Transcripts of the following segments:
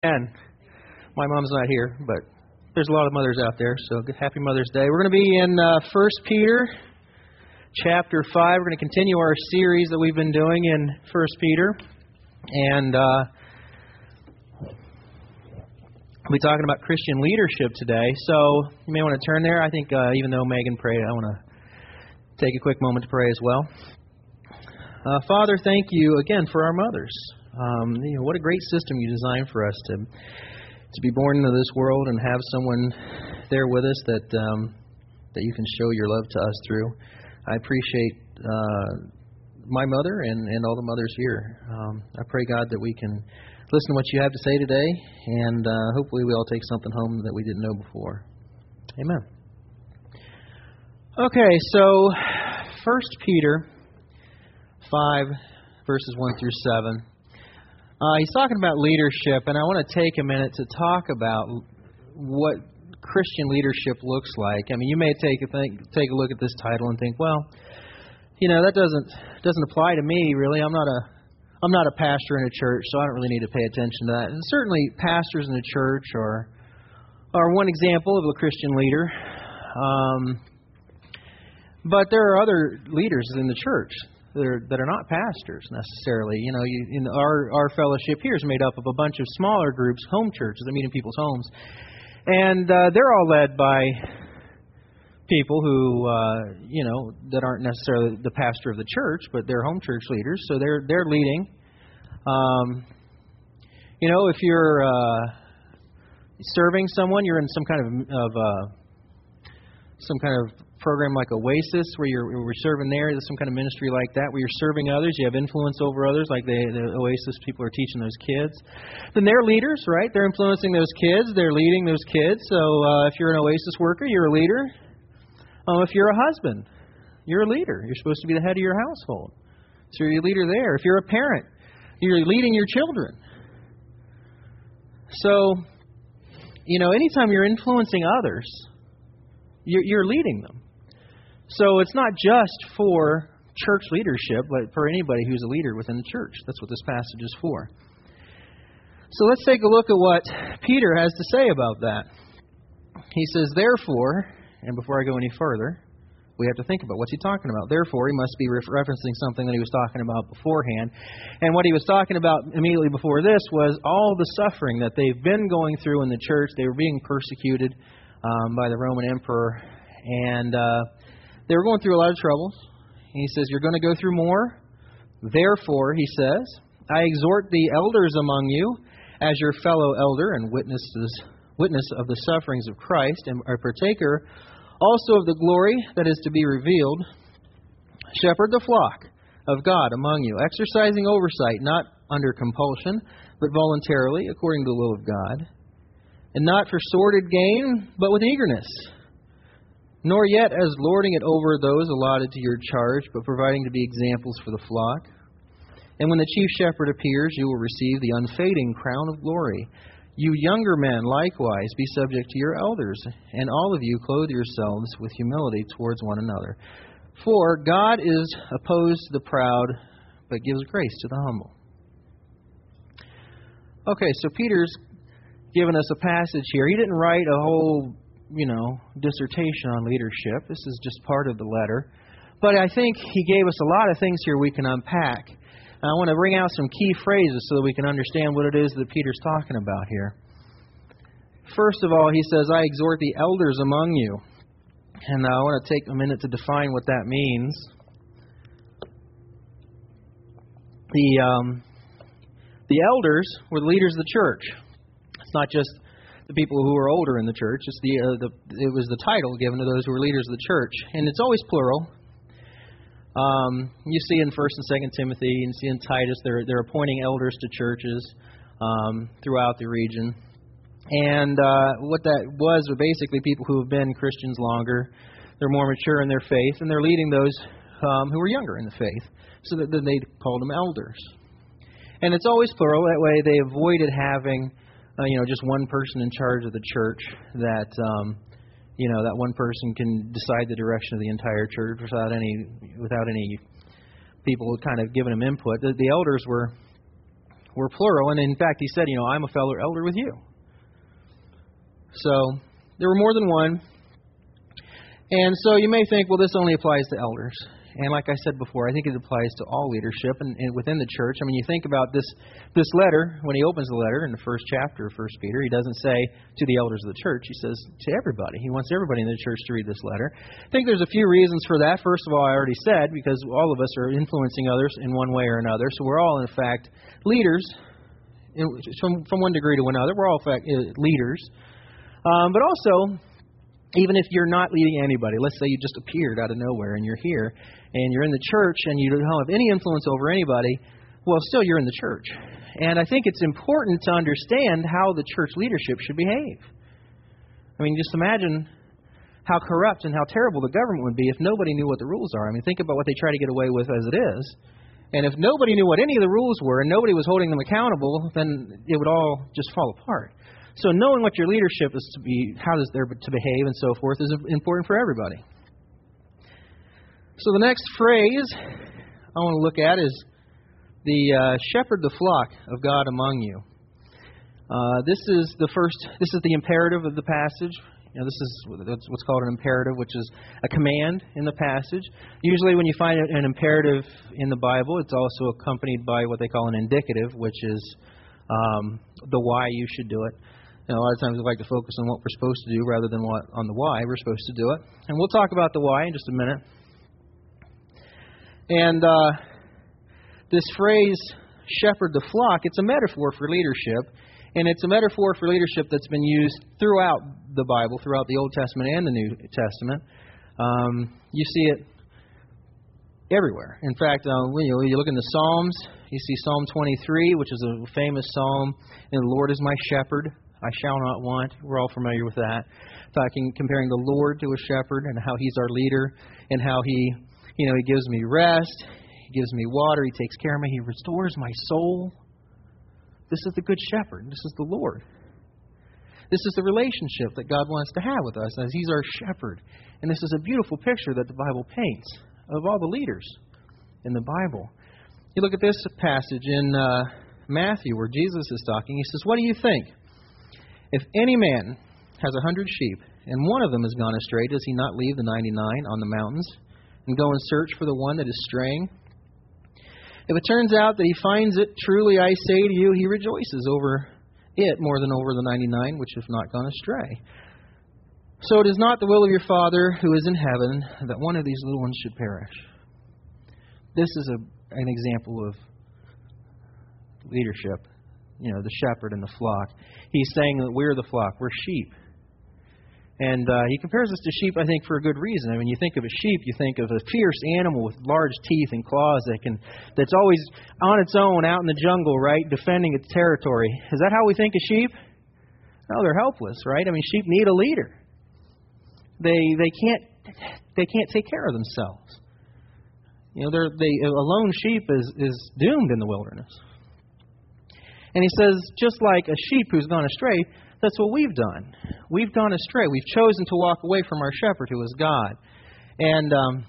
And my mom's not here, but there's a lot of mothers out there, so happy Mother's Day. We're going to be in 1 Peter chapter 5. We're going to continue our series that we've been doing in 1 Peter. And we'll be talking about Christian leadership today. So you may want to turn there. I think even though Megan prayed, I want to take a quick moment to pray as well. Father, thank you again for our mothers. What a great system you designed for us to be born into this world and have someone there with us that you can show your love to us through. I appreciate my mother and all the mothers here. I pray, God, that we can listen to what you have to say today, and hopefully we all take something home that we didn't know before. Amen. Okay, so 1 Peter 5, verses 1 through 7. He's talking about leadership, and I want to take a minute to talk about what Christian leadership looks like. I mean, you may take a look at this title and think, well, that doesn't apply to me really. I'm not a pastor in a church, so I don't really need to pay attention to that. And certainly, pastors in a church are one example of a Christian leader. But there are other leaders in the church that are not pastors necessarily. Our fellowship here is made up of a bunch of smaller groups, home churches that meet in people's homes, and they're all led by people who that aren't necessarily the pastor of the church, but they're home church leaders. So they're leading. If you're serving someone, you're in some kind of program like Oasis, where we're serving there. There's some kind of ministry like that, where you're serving others. You have influence over others, like the Oasis people are teaching those kids. Then they're leaders, right? They're influencing those kids. They're leading those kids. So if you're an Oasis worker, you're a leader. If you're a husband, you're a leader. You're supposed to be the head of your household. So you're a leader there. If you're a parent, you're leading your children. So, anytime you're influencing others, you're leading them. So it's not just for church leadership, but for anybody who's a leader within the church. That's what this passage is for. So let's take a look at what Peter has to say about that. He says, therefore, and before I go any further, we have to think about what's he talking about. Therefore, he must be referencing something that he was talking about beforehand. And what he was talking about immediately before this was all the suffering that they've been going through in the church. They were being persecuted by the Roman emperor, and they were going through a lot of troubles. He says, you're going to go through more. Therefore, he says, I exhort the elders among you, as your fellow elder and witness of the sufferings of Christ, and a partaker also of the glory that is to be revealed. Shepherd the flock of God among you, exercising oversight, not under compulsion, but voluntarily, according to the will of God, and not for sordid gain, but with eagerness, nor yet as lording it over those allotted to your charge, but providing to be examples for the flock. And when the chief shepherd appears, you will receive the unfading crown of glory. You younger men, likewise, be subject to your elders, and all of you clothe yourselves with humility towards one another. For God is opposed to the proud, but gives grace to the humble. Okay, so Peter's given us a passage here. He didn't write a whole, dissertation on leadership. This is just part of the letter. But I think he gave us a lot of things here we can unpack. And I want to bring out some key phrases so that we can understand what it is that Peter's talking about here. First of all, he says, I exhort the elders among you. And I want to take a minute to define what that means. The elders were the leaders of the church. It's not just the people who are older in the church. It was the title given to those who were leaders of the church. And it's always plural. You see in 1st and 2nd Timothy, and see in Titus, they're appointing elders to churches throughout the region. And what that was were basically people who have been Christians longer. They're more mature in their faith, and they're leading those who are younger in the faith. So that then they called them elders. And it's always plural. That way they avoided having just one person in charge of the church that that one person can decide the direction of the entire church without any people kind of giving them input. The elders were We're plural. And in fact, he said, I'm a fellow elder with you. So there were more than one. And so you may think, well, this only applies to elders. And like I said before, I think it applies to all leadership and within the church. I mean, you think about this letter, when he opens the letter in the first chapter of 1 Peter, he doesn't say to the elders of the church. He says to everybody. He wants everybody in the church to read this letter. I think there's a few reasons for that. First of all, I already said, because all of us are influencing others in one way or another. So we're all, in fact, leaders from one degree to another. We're all, in fact, leaders. But also, even if you're not leading anybody, let's say you just appeared out of nowhere and you're here and you're in the church and you don't have any influence over anybody, well, still you're in the church. And I think it's important to understand how the church leadership should behave. I mean, just imagine how corrupt and how terrible the government would be if nobody knew what the rules are. I mean, think about what they try to get away with as it is. And if nobody knew what any of the rules were and nobody was holding them accountable, then it would all just fall apart. So knowing what your leadership is to be, how is there to behave and so forth is important for everybody. So the next phrase I want to look at is the shepherd the flock of God among you. This is the imperative of the passage. That's what's called an imperative, which is a command in the passage. Usually when you find an imperative in the Bible, it's also accompanied by what they call an indicative, which is the why you should do it. A lot of times we like to focus on what we're supposed to do rather than on the why we're supposed to do it. And we'll talk about the why in just a minute. And this phrase, shepherd the flock, it's a metaphor for leadership. And it's a metaphor for leadership that's been used throughout the Bible, throughout the Old Testament and the New Testament. You see it everywhere. In fact, you look in the Psalms, you see Psalm 23, which is a famous psalm, and the Lord is my shepherd, I shall not want. We're all familiar with that. Comparing the Lord to a shepherd and how He's our leader and how He gives me rest, He gives me water, He takes care of me, He restores my soul. This is the Good Shepherd. This is the Lord. This is the relationship that God wants to have with us as He's our shepherd. And this is a beautiful picture that the Bible paints of all the leaders in the Bible. You look at this passage in Matthew where Jesus is talking. He says, what do you think? If any man has 100 sheep and one of them has gone astray, does he not leave the 99 on the mountains and go and search for the one that is straying? If it turns out that he finds it, truly I say to you, he rejoices over it more than over the 99 which have not gone astray. So it is not the will of your Father who is in heaven that one of these little ones should perish. This is an example of leadership. The shepherd and the flock. He's saying that we're the flock. We're sheep. And he compares us to sheep, I think, for a good reason. I mean, you think of a sheep, you think of a fierce animal with large teeth and claws that's always on its own out in the jungle, right, defending its territory. Is that how we think of sheep? No, they're helpless, right? I mean, sheep need a leader. They can't take care of themselves. A lone sheep is doomed in the wilderness. And he says, just like a sheep who's gone astray, that's what we've done. We've gone astray. We've chosen to walk away from our shepherd, who is God. And,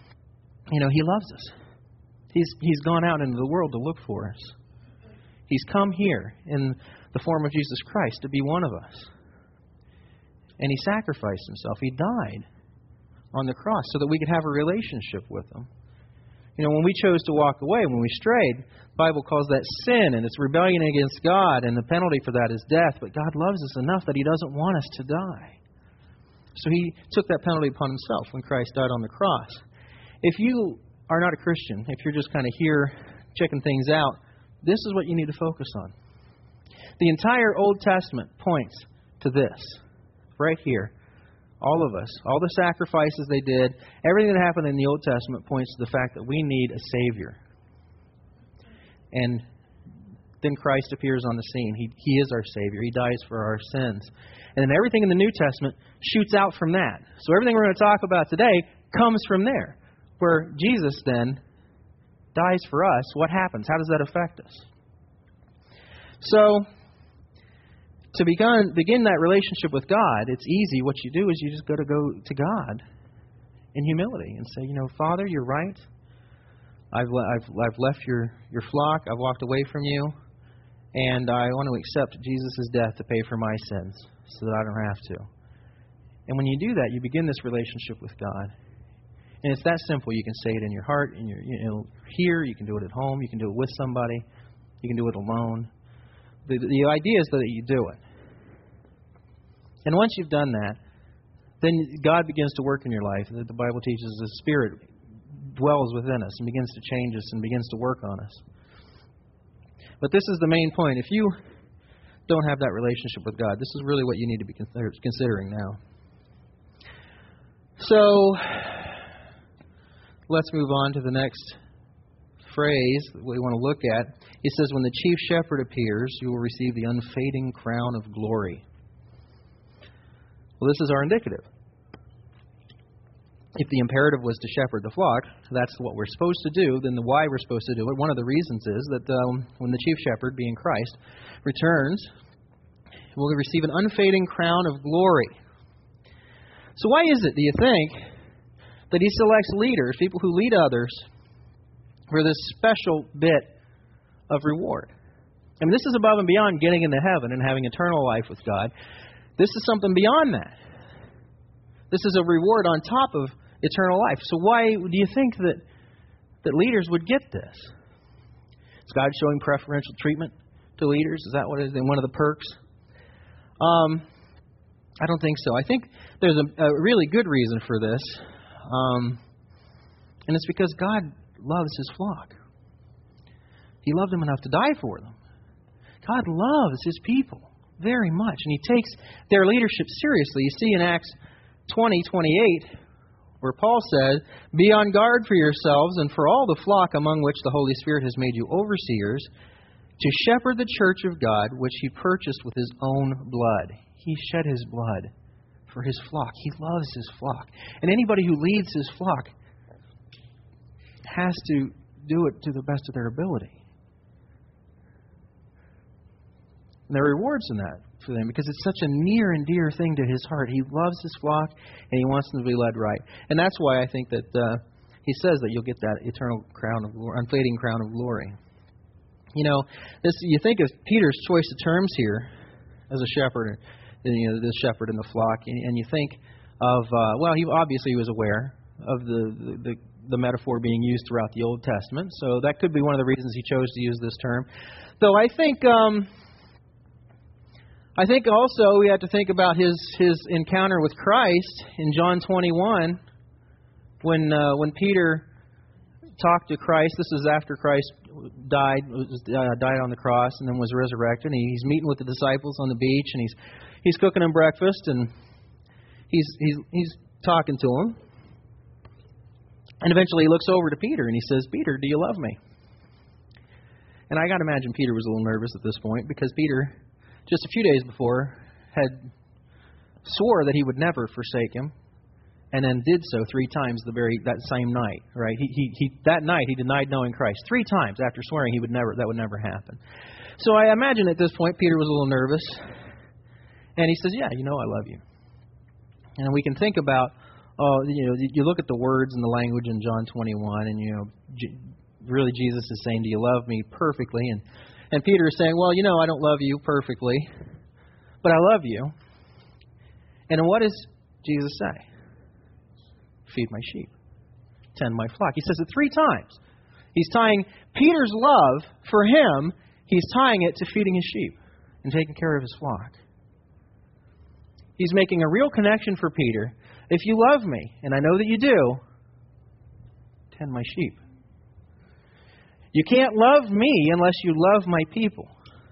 He loves us. He's gone out into the world to look for us. He's come here in the form of Jesus Christ to be one of us. And He sacrificed Himself. He died on the cross so that we could have a relationship with Him. When we chose to walk away, when we strayed, the Bible calls that sin, and it's rebellion against God, and the penalty for that is death. But God loves us enough that He doesn't want us to die. So He took that penalty upon Himself when Christ died on the cross. If you are not a Christian, if you're just kind of here checking things out, this is what you need to focus on. The entire Old Testament points to this, right here. All of us, all the sacrifices they did, everything that happened in the Old Testament points to the fact that we need a Savior. And then Christ appears on the scene. He is our Savior. He dies for our sins. And then everything in the New Testament shoots out from that. So everything we're going to talk about today comes from there, where Jesus then dies for us. What happens? How does that affect us? So to begin that relationship with God, it's easy. What you do is you just got to go to God in humility and say, Father, you're right. I've left your flock. I've walked away from you. And I want to accept Jesus' death to pay for my sins so that I don't have to. And when you do that, you begin this relationship with God. And it's that simple. You can say it in your heart, here. You can do it at home. You can do it with somebody. You can do it alone. The idea is that you do it. And once you've done that, then God begins to work in your life. The Bible teaches the Spirit dwells within us and begins to change us and begins to work on us. But this is the main point. If you don't have that relationship with God, this is really what you need to be considering now. So, let's move on to the next phrase that we want to look at. He says, when the chief shepherd appears, you will receive the unfading crown of glory. Well, this is our indicative. If the imperative was to shepherd the flock, that's what we're supposed to do, then the why we're supposed to do it. One of the reasons is that when the chief shepherd, being Christ, returns, we'll receive an unfading crown of glory. So why is it, do you think, that He selects leaders, people who lead others, for this special bit of reward? I mean, this is above and beyond getting into heaven and having eternal life with God. This is something beyond that. This is a reward on top of eternal life. So why do you think that leaders would get this? Is God showing preferential treatment to leaders? Is that what it is? One of the perks? I don't think so. I think there's a really good reason for this. And it's because God loves His flock. He loved them enough to die for them. God loves His people very much, and He takes their leadership seriously. You see in Acts 20:28, where Paul said, "Be on guard for yourselves and for all the flock among which the Holy Spirit has made you overseers, to shepherd the church of God, which He purchased with His own blood." He shed His blood for His flock. He loves His flock. And anybody who leads His flock has to do it to the best of their ability. And there are rewards in that for them because it's such a near and dear thing to His heart. He loves His flock and He wants them to be led right. And that's why I think that He says that you'll get that eternal crown of glory, unfading crown of glory. You know, you think of Peter's choice of terms here as a shepherd, this shepherd in the flock, and you think of, he obviously was aware of the metaphor being used throughout the Old Testament, so that could be one of the reasons he chose to use this term. Though I think also we have to think about his encounter with Christ in John 21, when Peter talked to Christ. This is after Christ died on the cross and then was resurrected. And he's meeting with the disciples on the beach, and he's cooking them breakfast, and he's talking to them. And eventually he looks over to Peter and he says, "Peter, do you love me?" And I got to imagine Peter was a little nervous at this point, because Peter, just a few days before, had swore that he would never forsake him, and then did so 3 times that same night. Right? That night he denied knowing Christ 3 times after swearing that would never happen. So I imagine at this point Peter was a little nervous, and he says, "Yeah, I love you." And we can think about, you look at the words and the language in John 21, and really Jesus is saying, "Do you love me perfectly?" And Peter is saying, "Well, I don't love you perfectly, but I love you." And then what does Jesus say? "Feed my sheep, tend my flock." He says it 3 times. He's tying Peter's love for him, he's tying it to feeding his sheep and taking care of his flock. He's making a real connection for Peter. If you love me, and I know that you do, tend my sheep. You can't love me unless you love my people.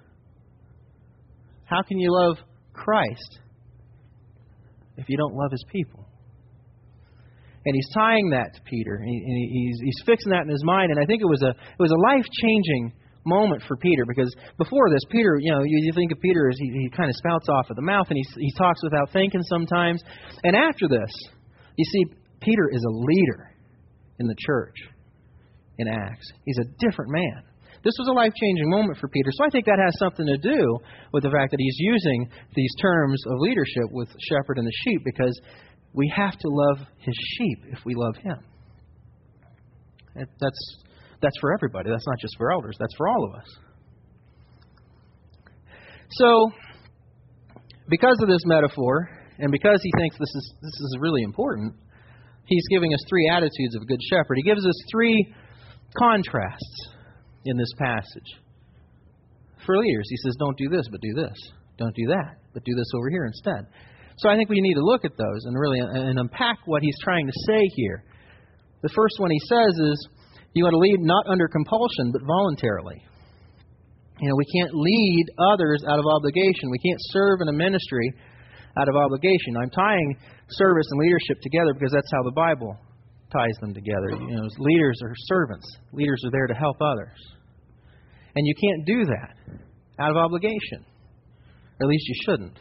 How can you love Christ if you don't love His people? And he's tying that to Peter. And he's fixing that in his mind. And I think it was a life-changing moment for Peter, because before this, Peter, you think of Peter as he kind of spouts off at the mouth, and he talks without thinking sometimes. And after this, you see, Peter is a leader in the church in Acts. He's a different man. This was a life-changing moment for Peter. So I think that has something to do with the fact that he's using these terms of leadership with shepherd and the sheep, because we have to love His sheep if we love Him. That's for everybody. That's not just for elders. That's for all of us. So, because of this metaphor, and because he thinks this is really important, he's giving us three attitudes of a good shepherd. He gives us three contrasts in this passage. For leaders, he says, don't do this, but do this. Don't do that, but do this over here instead. So I think we need to look at those and really unpack what he's trying to say here. The first one he says is, you want to lead not under compulsion, but voluntarily. We can't lead others out of obligation. We can't serve in a ministry out of obligation. I'm tying service and leadership together because that's how the Bible ties them together. Leaders are servants. Leaders are there to help others. And you can't do that out of obligation. Or at least you shouldn't.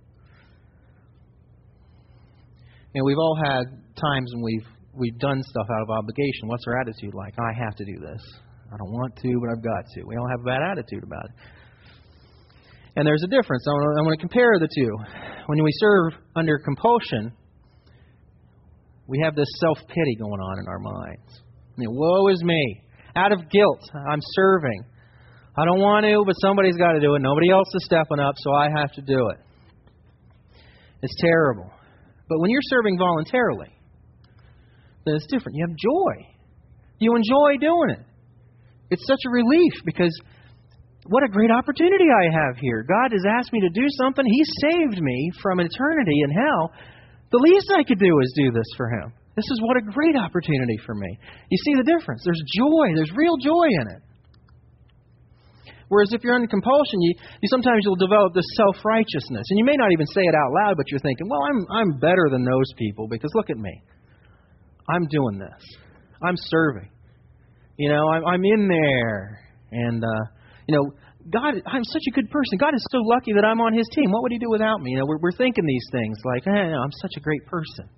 We've all had times when we've done stuff out of obligation. What's our attitude like? I have to do this. I don't want to, but I've got to. We all have a bad attitude about it. And there's a difference. I want to compare the two. When we serve under compulsion, we have this self-pity going on in our minds. Woe is me. Out of guilt, I'm serving. I don't want to, but somebody's got to do it. Nobody else is stepping up, so I have to do it. It's terrible. But when you're serving voluntarily, then it's different. You have joy. You enjoy doing it. It's such a relief because what a great opportunity I have here. God has asked me to do something. He saved me from eternity in hell. The least I could do is do this for Him. This is what a great opportunity for me. You see the difference. There's joy. There's real joy in it. Whereas if you're under compulsion, sometimes you'll develop this self-righteousness. And you may not even say it out loud, but you're thinking, well, I'm better than those people because look at me. I'm doing this. I'm serving. I'm in there. And, God, I'm such a good person. God is so lucky that I'm on His team. What would He do without me? We're thinking these things like, I'm such a great person.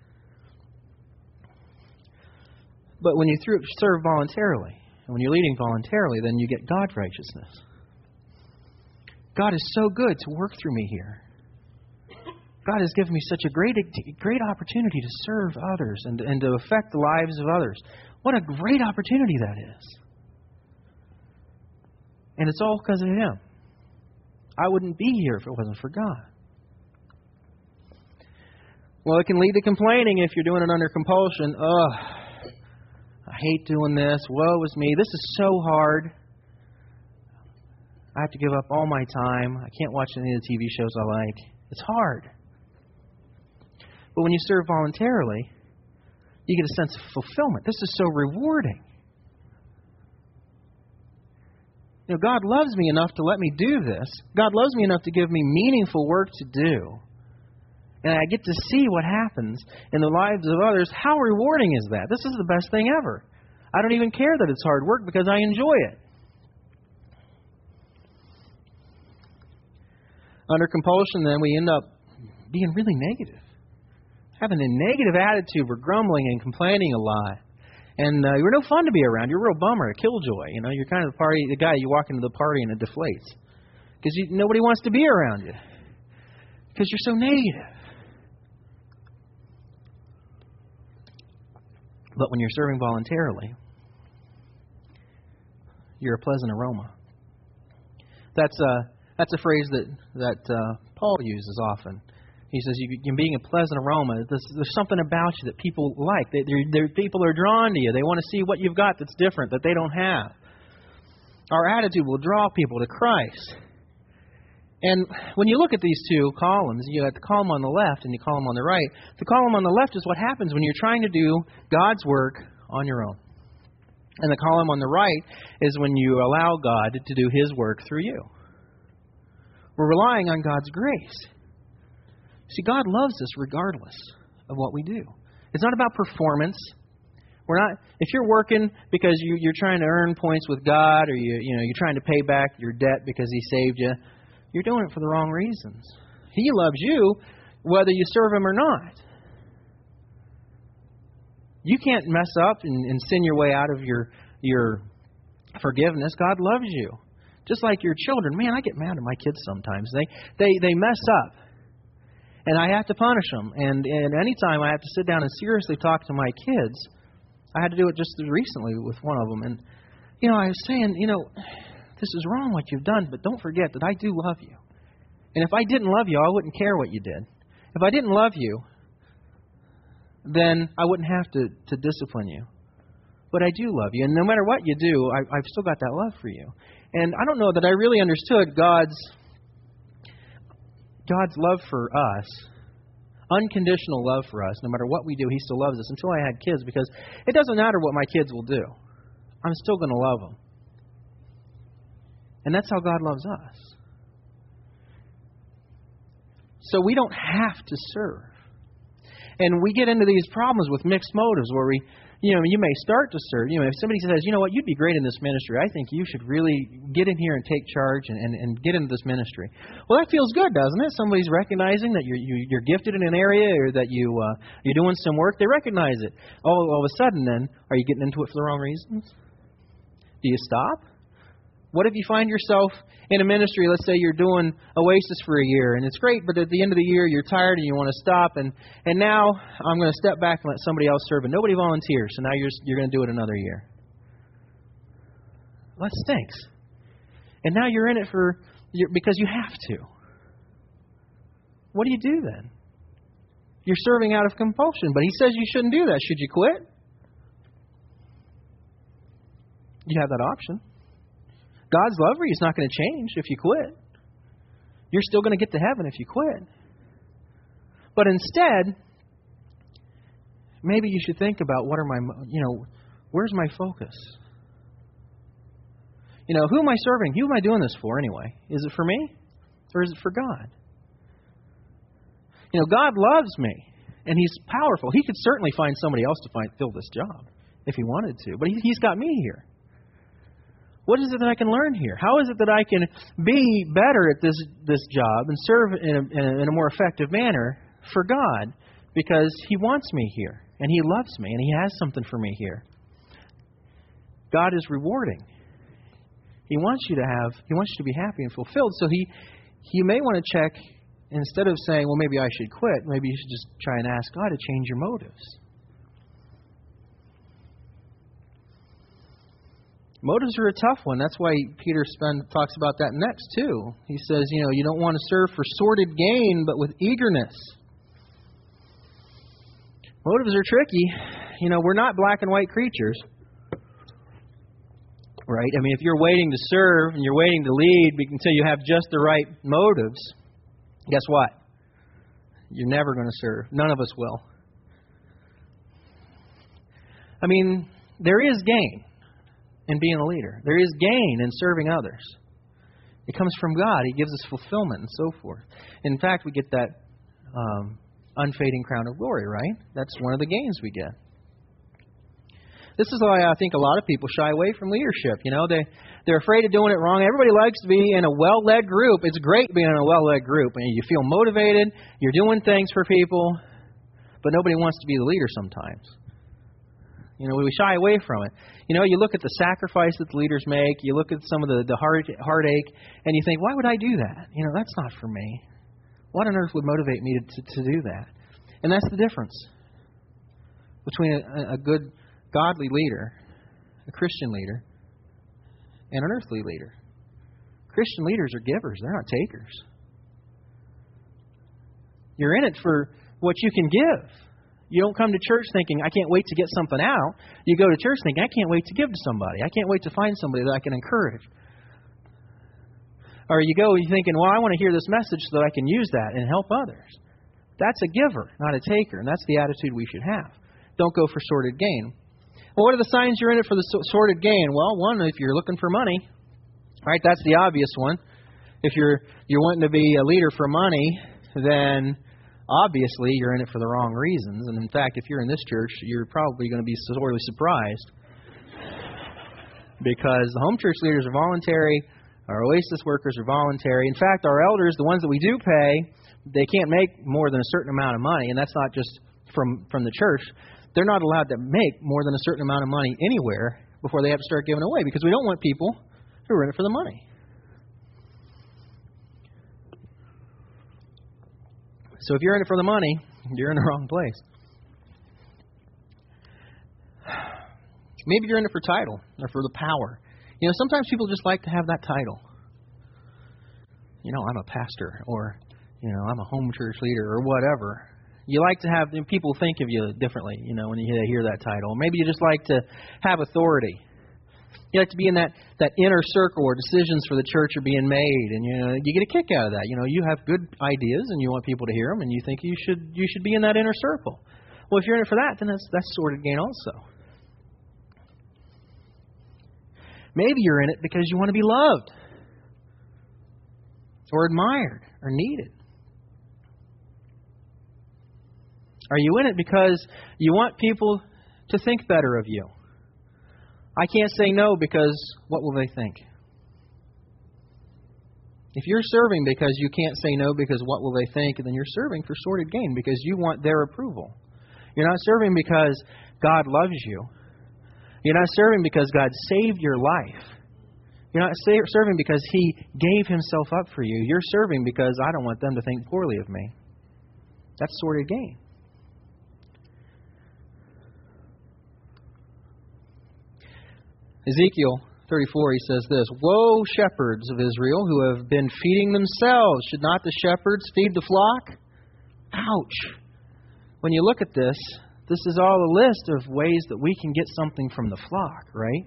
But when you serve voluntarily, and when you're leading voluntarily, then you get God's righteousness. God is so good to work through me here. God has given me such a great opportunity to serve others and to affect the lives of others. What a great opportunity that is. And it's all because of Him. I wouldn't be here if it wasn't for God. Well, it can lead to complaining if you're doing it under compulsion. I hate doing this. Woe is me. This is so hard. I have to give up all my time. I can't watch any of the TV shows I like. It's hard. But when you serve voluntarily, you get a sense of fulfillment. This is so rewarding. God loves me enough to let me do this. God loves me enough to give me meaningful work to do. And I get to see what happens in the lives of others. How rewarding is that? This is the best thing ever. I don't even care that it's hard work because I enjoy it. Under compulsion, then, we end up being really negative. Having a negative attitude. We're grumbling and complaining a lot. And you're no fun to be around. You're a real bummer, a killjoy. You're kind of the guy you walk into the party and it deflates. Because nobody wants to be around you. Because you're so negative. But when you're serving voluntarily, you're a pleasant aroma. That's a phrase that Paul uses often. He says, you're being a pleasant aroma. There's something about you that people like. People are drawn to you. They want to see what you've got that's different, that they don't have. Our attitude will draw people to Christ. And when you look at these two columns, you have the column on the left and the column on the right. The column on the left is what happens when you're trying to do God's work on your own. And the column on the right is when you allow God to do His work through you. We're relying on God's grace. See, God loves us regardless of what we do. It's not about performance. If you're working because you're trying to earn points with God, or you're trying to pay back your debt because He saved you, you're doing it for the wrong reasons. He loves you whether you serve Him or not. You can't mess up and sin your way out of your forgiveness. God loves you. Just like your children. Man, I get mad at my kids sometimes. They mess up. And I have to punish them. And any time I have to sit down and seriously talk to my kids, I had to do it just recently with one of them. And, I was saying, this is wrong what you've done, but don't forget that I do love you. And if I didn't love you, I wouldn't care what you did. If I didn't love you, then I wouldn't have to discipline you. But I do love you. And no matter what you do, I've still got that love for you. And I don't know that I really understood God's love for us, unconditional love for us. No matter what we do, He still loves us, until I had kids, because it doesn't matter what my kids will do. I'm still going to love them. And that's how God loves us. So we don't have to serve. And we get into these problems with mixed motives where you may start to serve. If somebody says, you know what, you'd be great in this ministry. I think you should really get in here and take charge and get into this ministry. Well, that feels good, doesn't it? Somebody's recognizing that you're gifted in an area, or that you're doing some work. They recognize it. All of a sudden, then, are you getting into it for the wrong reasons? Do you stop? What if you find yourself in a ministry, let's say you're doing Oasis for a year, and it's great, but at the end of the year you're tired and you want to stop, and now I'm going to step back and let somebody else serve, and nobody volunteers, so now you're going to do it another year. Well, that stinks. And now you're in it because you have to. What do you do then? You're serving out of compulsion, but He says you shouldn't do that. Should you quit? You have that option. God's love for you is not going to change if you quit. You're still going to get to heaven if you quit. But instead, maybe you should think about where's my focus? Who am I serving? Who am I doing this for anyway? Is it for me or is it for God? God loves me and He's powerful. He could certainly find somebody else to fill this job if He wanted to, but He's got me here. What is it that I can learn here? How is it that I can be better at this job and serve in a more effective manner for God? Because He wants me here, and He loves me, and He has something for me here. God is rewarding. He wants you to be happy and fulfilled. So you may want to check, instead of saying, well, maybe I should quit, maybe you should just try and ask God to change your motives. Motives are a tough one. That's why Peter talks about that next, too. He says, you don't want to serve for sordid gain, but with eagerness. Motives are tricky. We're not black and white creatures. Right? I mean, if you're waiting to serve and you're waiting to lead until you have just the right motives, guess what? You're never going to serve. None of us will. I mean, there is gain in being a leader. There is gain in serving others. It comes from God. He gives us fulfillment and so forth. In fact, we get that unfading crown of glory, right? That's one of the gains we get. This is why I think a lot of people shy away from leadership. They're afraid of doing it wrong. Everybody likes to be in a well-led group. It's great being in a well-led group. And you feel motivated. You're doing things for people. But nobody wants to be the leader sometimes. We shy away from it. You look at the sacrifice that the leaders make. You look at some of the heartache, and you think, why would I do that? That's not for me. What on earth would motivate me to do that? And that's the difference between a good, godly leader, a Christian leader, and an earthly leader. Christian leaders are givers. They're not takers. You're in it for what you can give. You don't come to church thinking, I can't wait to get something out. You go to church thinking, I can't wait to give to somebody. I can't wait to find somebody that I can encourage. Or you go thinking, well, I want to hear this message so that I can use that and help others. That's a giver, not a taker. And that's the attitude we should have. Don't go for sordid gain. Well, what are the signs you're in it for the sordid gain? Well, one, if you're looking for money, right? That's the obvious one. If you're wanting to be a leader for money, then obviously you're in it for the wrong reasons. And in fact, if you're in this church, you're probably going to be sorely surprised. Because the home church leaders are voluntary, our Oasis workers are voluntary. In fact, our elders, the ones that we do pay, they can't make more than a certain amount of money. And that's not just from the church. They're not allowed to make more than a certain amount of money anywhere before they have to start giving away, because we don't want people who are in it for the money. So if you're in it for the money, you're in the wrong place. Maybe you're in it for title or for the power. Sometimes people just like to have that title. I'm a pastor, or, I'm a home church leader, or whatever. You like to have people think of you differently, when you hear that title. Maybe you just like to have authority. You like to be in that inner circle where decisions for the church are being made, and you get a kick out of that. You have good ideas, and you want people to hear them, and you think you should be in that inner circle. Well, if you're in it for that, then that's sordid gain also. Maybe you're in it because you want to be loved, or admired, or needed. Are you in it because you want people to think better of you? I can't say no because what will they think? If you're serving because you can't say no because what will they think, then you're serving for sordid gain because you want their approval. You're not serving because God loves you. You're not serving because God saved your life. You're not serving because He gave Himself up for you. You're serving because I don't want them to think poorly of me. That's sordid gain. Ezekiel 34, he says this, "Woe, shepherds of Israel, who have been feeding themselves. Should not the shepherds feed the flock?" Ouch. When you look at this is all a list of ways that we can get something from the flock, right?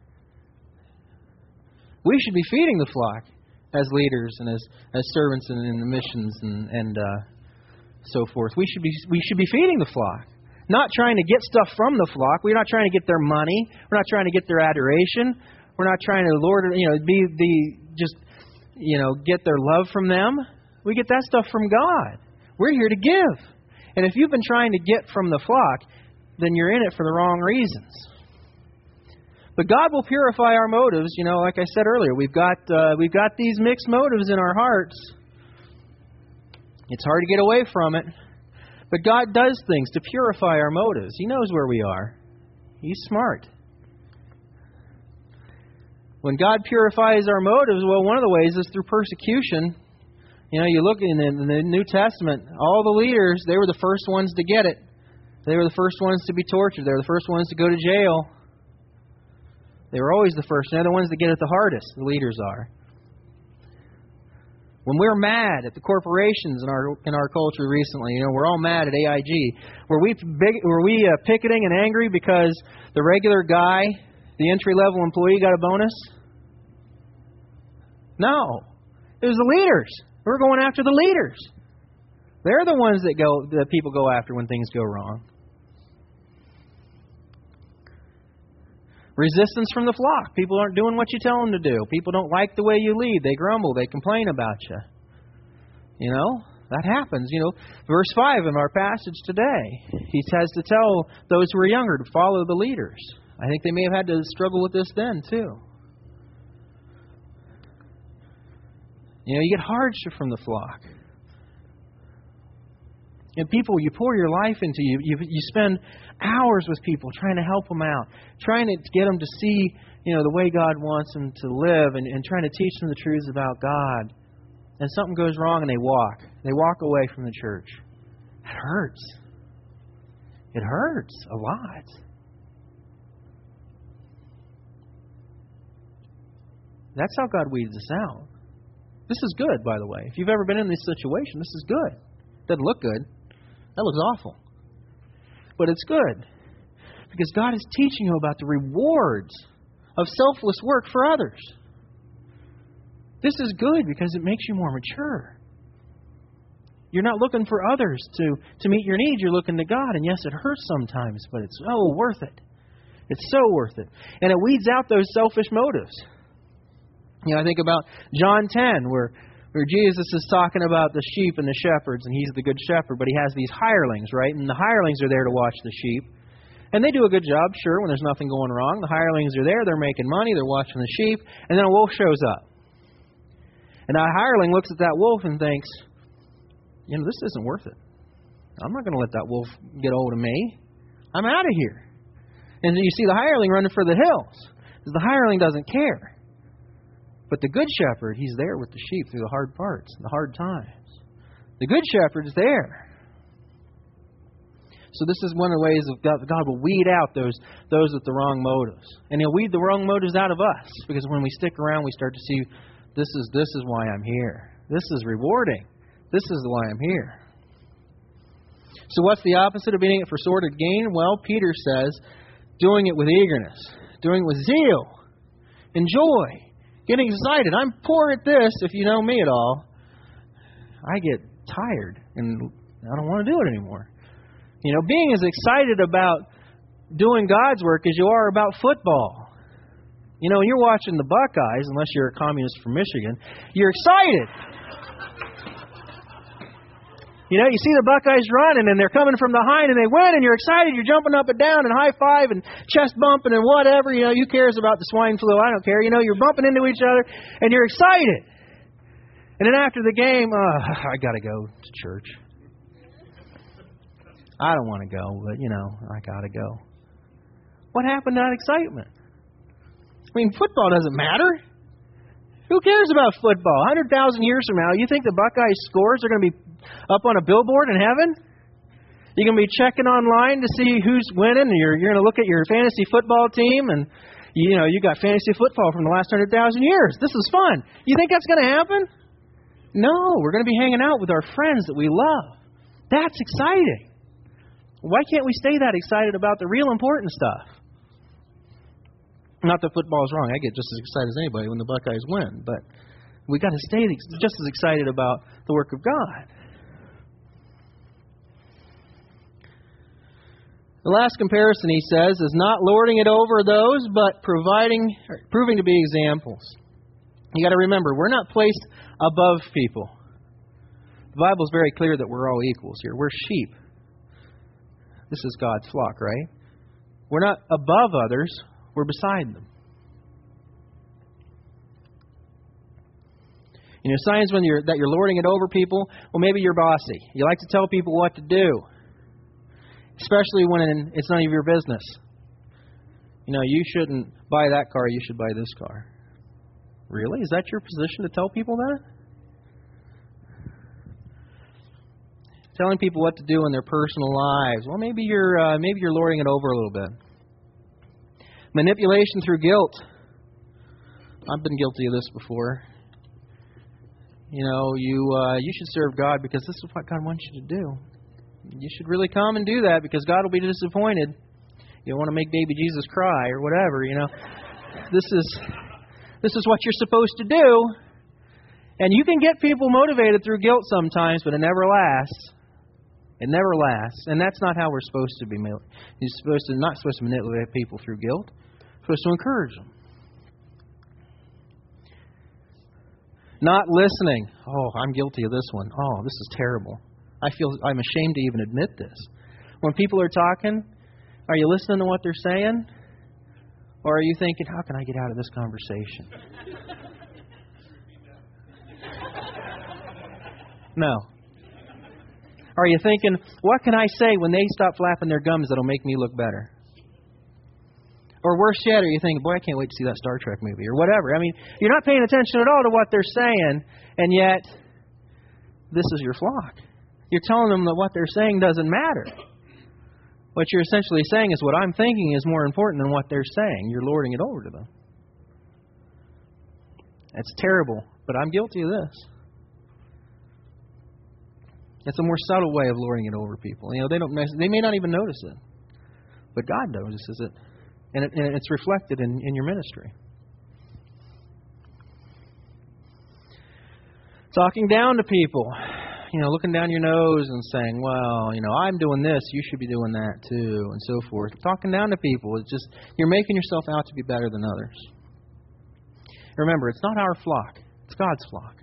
We should be feeding the flock as leaders and as servants in the missions and so forth. We should be feeding the flock. Not trying to get stuff from the flock. We're not trying to get their money. We're not trying to get their adoration. We're not trying to get their love from them. We get that stuff from God. We're here to give. And if you've been trying to get from the flock, then you're in it for the wrong reasons. But God will purify our motives. Like I said earlier, we've got these mixed motives in our hearts. It's hard to get away from it. But God does things to purify our motives. He knows where we are. He's smart. When God purifies our motives, well, one of the ways is through persecution. You look in the New Testament, all the leaders, they were the first ones to get it. They were the first ones to be tortured. They were the first ones to go to jail. They were always the first. They're the ones that get it the hardest, the leaders are. When we're mad at the corporations in our culture recently, we're all mad at AIG. Were we picketing and angry because the regular guy, the entry-level employee, got a bonus? No. It was the leaders. We're going after the leaders. They're the ones that people go after when things go wrong. Resistance from the flock. People aren't doing what you tell them to do. People don't like the way you lead. They grumble. They complain about you. That happens. Verse 5 in our passage today, he has to tell those who are younger to follow the leaders. I think they may have had to struggle with this then too. You get hardship from the flock. People, you pour your life into, you spend hours with people trying to help them out, trying to get them to see, the way God wants them to live, and trying to teach them the truths about God. And something goes wrong, and they walk away from the church. It hurts. It hurts a lot. That's how God weeds us out. This is good, by the way. If you've ever been in this situation, this is good. Doesn't look good. That looks awful. But it's good. Because God is teaching you about the rewards of selfless work for others. This is good because it makes you more mature. You're not looking for others to meet your needs. You're looking to God. And yes, it hurts sometimes, but it's so worth it. It's so worth it. And it weeds out those selfish motives. I think about John 10, where Jesus is talking about the sheep and the shepherds, and He's the good shepherd, but He has these hirelings, right? And the hirelings are there to watch the sheep. And they do a good job, sure, when there's nothing going wrong. The hirelings are there, they're making money, they're watching the sheep, and then a wolf shows up. And that hireling looks at that wolf and thinks, this isn't worth it. I'm not going to let that wolf get hold of me. I'm out of here. And you see the hireling running for the hills, because the hireling doesn't care. But the good shepherd, he's there with the sheep through the hard parts, the hard times. The good shepherd's there. So this is one of the ways of God will weed out those with the wrong motives. And He'll weed the wrong motives out of us. Because when we stick around, we start to see, this is why I'm here. This is rewarding. This is why I'm here. So what's the opposite of being it for sordid gain? Well, Peter says, doing it with eagerness, doing it with zeal and joy, getting excited. I'm poor at this, if you know me at all. I get tired and I don't want to do it anymore. You know, being as excited about doing God's work as you are about football. You know, when you're watching the Buckeyes, unless you're a communist from Michigan, you're excited. You know, you see the Buckeyes running and they're coming from behind and they win and you're excited. You're jumping up and down and high five and chest bumping and whatever. You know, who cares about the swine flu? I don't care. You know, you're bumping into each other and you're excited. And then after the game, I got to go to church. I don't want to go, but, you know, I got to go. What happened to that excitement? I mean, football doesn't matter. Who cares about football? 100,000 years from now, you think the Buckeyes scores are going to be up on a billboard in heaven? You're going to be checking online to see who's winning. And you're going to look at your fantasy football team, and you got fantasy football from the last 100,000 years. This is fun. You think that's going to happen? No, we're going to be hanging out with our friends that we love. That's exciting. Why can't we stay that excited about the real important stuff? Not that football is wrong. I get just as excited as anybody when the Buckeyes win. But we got to stay just as excited about the work of God. The last comparison, he says, is not lording it over those, but proving to be examples. You got to remember, we're not placed above people. The Bible is very clear that we're all equals here. We're sheep. This is God's flock, right? We're not above others. We're beside them. You know, signs that you're lording it over people. Well, maybe you're bossy. You like to tell people what to do, especially when it's none of your business. You know, you shouldn't buy that car. You should buy this car. Really? Is that your position to tell people that? Telling people what to do in their personal lives. Well, maybe you're lording it over a little bit. Manipulation through guilt. I've been guilty of this before. You know, you should serve God because this is what God wants you to do. You should really come and do that because God will be disappointed. You don't want to make baby Jesus cry or whatever, you know. This is what you're supposed to do. And you can get people motivated through guilt sometimes, but it never lasts. It never lasts. And that's not how we're supposed to be. You're not supposed to manipulate people through guilt. You're supposed to encourage them. Not listening. Oh, I'm guilty of this one. Oh, this is terrible. I'm ashamed to even admit this. When people are talking, are you listening to what they're saying? Or are you thinking, how can I get out of this conversation? No. Are you thinking, what can I say when they stop flapping their gums that'll make me look better? Or worse yet, are you thinking, boy, I can't wait to see that Star Trek movie or whatever. I mean, you're not paying attention at all to what they're saying, and yet this is your flock. You're telling them that what they're saying doesn't matter. What you're essentially saying is what I'm thinking is more important than what they're saying. You're lording it over to them. That's terrible, but I'm guilty of this. It's a more subtle way of lording it over people. You know, they may not even notice it, but God notices it, and it's reflected in your ministry. Talking down to people, you know, looking down your nose and saying, well, you know, I'm doing this, you should be doing that too, and so forth. Talking down to people, it's just, you're making yourself out to be better than others. Remember, it's not our flock, it's God's flock.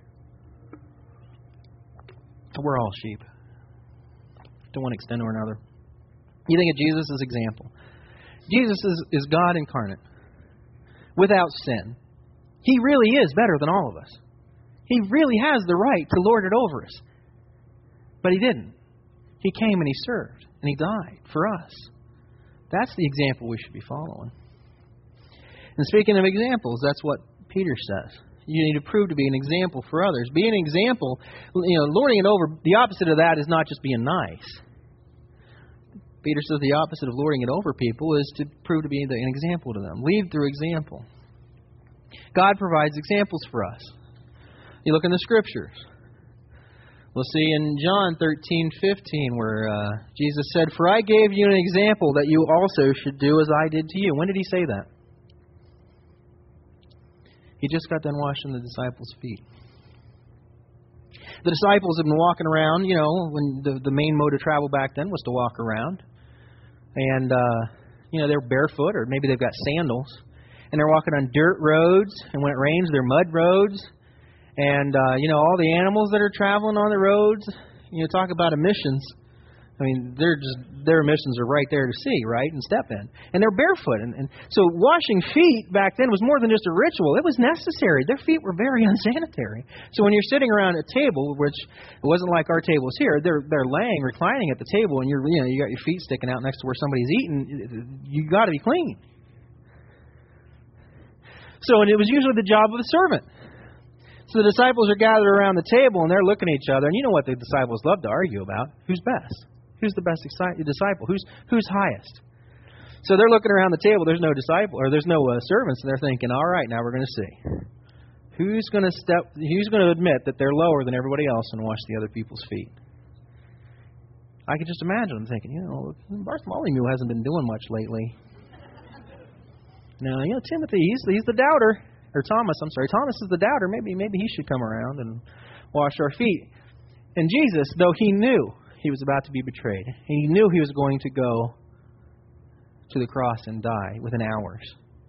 We're all sheep, to one extent or another. You think of Jesus' example. Jesus is God incarnate, without sin. He really is better than all of us. He really has the right to lord it over us. But He didn't. He came and He served, and He died for us. That's the example we should be following. And speaking of examples, that's what Peter says. You need to prove to be an example for others. Be an example. You know, lording it over, the opposite of that is not just being nice. Peter says the opposite of lording it over people is to prove to be an example to them. Lead through example. God provides examples for us. You look in the Scriptures. We'll see in John 13:15 where Jesus said, "For I gave you an example that you also should do as I did to you." When did He say that? He just got done washing the disciples' feet. The disciples have been walking around, when the main mode of travel back then was to walk around. And, they're barefoot, or maybe they've got sandals. And they're walking on dirt roads, and when it rains, they're mud roads. And, all the animals that are traveling on the roads, talk about emissions. I mean, their emissions are right there to see, right, and step in. And they're barefoot. And so washing feet back then was more than just a ritual. It was necessary. Their feet were very unsanitary. So when you're sitting around a table, which it wasn't like our tables here, they're reclining at the table, and you got your feet sticking out next to where somebody's eating. You got to be clean. So, and it was usually the job of the servant. So the disciples are gathered around the table, and they're looking at each other. And you know what the disciples love to argue about? Who's best? Who's the best disciple? Who's highest? So they're looking around the table. There's no disciple, or there's no servants, and they're thinking, "All right, now we're going to see who's going to admit that they're lower than everybody else and wash the other people's feet." I can just imagine them thinking, Bartholomew hasn't been doing much lately. Now, Timothy, he's the doubter, or Thomas. I'm sorry, Thomas is the doubter. Maybe he should come around and wash our feet. And Jesus, though He knew He was about to be betrayed, and He knew He was going to go to the cross and die within hours,